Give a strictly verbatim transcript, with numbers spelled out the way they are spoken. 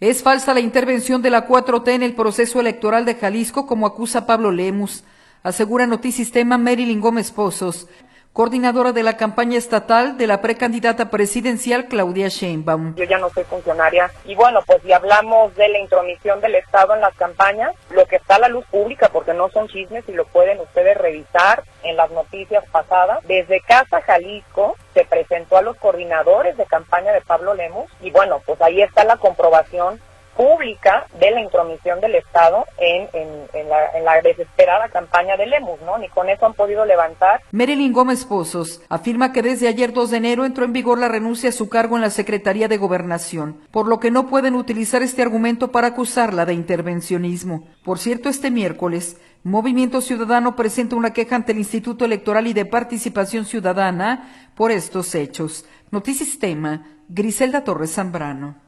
Es falsa la intervención de la cuatro T en el proceso electoral de Jalisco, como acusa Pablo Lemus, asegura Notisistema Marilyn Gómez Pozos, coordinadora de la campaña estatal de la precandidata presidencial Claudia Sheinbaum. Yo ya no soy funcionaria y bueno, pues si hablamos de la intromisión del Estado en las campañas, lo que está a la luz pública, porque no son chismes y lo pueden ustedes revisar en las noticias pasadas, desde Casa Jalisco se presentó a los coordinadores de campaña de Pablo Lemus y bueno, pues ahí está la comprobación pública de la intromisión del Estado en, en, en, la, en la desesperada campaña de Lemus, ¿no? Ni con eso han podido levantar. Marilyn Gómez Pozos afirma que desde ayer dos de enero entró en vigor la renuncia a su cargo en la Secretaría de Gobernación, por lo que no pueden utilizar este argumento para acusarla de intervencionismo. Por cierto, este miércoles, Movimiento Ciudadano presenta una queja ante el Instituto Electoral y de Participación Ciudadana por estos hechos. Notisistema, Griselda Torres Zambrano.